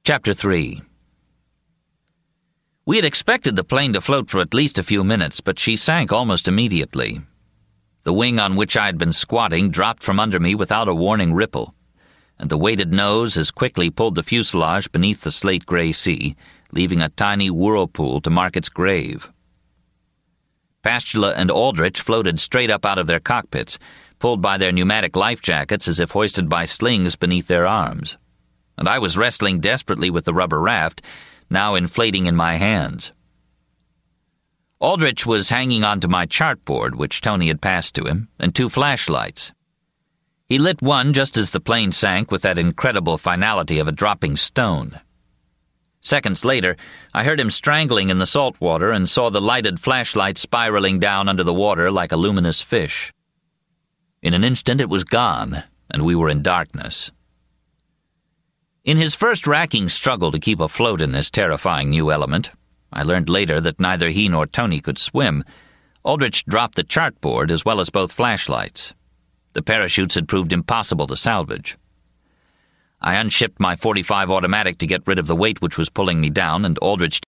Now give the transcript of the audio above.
Chapter 3. We had expected the plane to float for at least a few minutes, but she sank almost immediately. The wing on which I had been squatting dropped from under me without a warning ripple, and the weighted nose as quickly pulled the fuselage beneath the slate-gray sea, leaving a tiny whirlpool to mark its grave. Pastula and Aldrich floated straight up out of their cockpits, pulled by their pneumatic life jackets as if hoisted by slings beneath their arms. And I was wrestling desperately with the rubber raft, now inflating in my hands. Aldrich was hanging onto my chartboard, which Tony had passed to him, and 2 flashlights. He lit one just as the plane sank with that incredible finality of a dropping stone. Seconds later, I heard him strangling in the salt water and saw the lighted flashlight spiraling down under the water like a luminous fish. In an instant it was gone, and we were in darkness. In his first racking struggle to keep afloat in this terrifying new element, I learned later that neither he nor Tony could swim. Aldrich dropped the chartboard as well as both flashlights. The parachutes had proved impossible to salvage. I unshipped my .45 automatic to get rid of the weight which was pulling me down, and Aldrich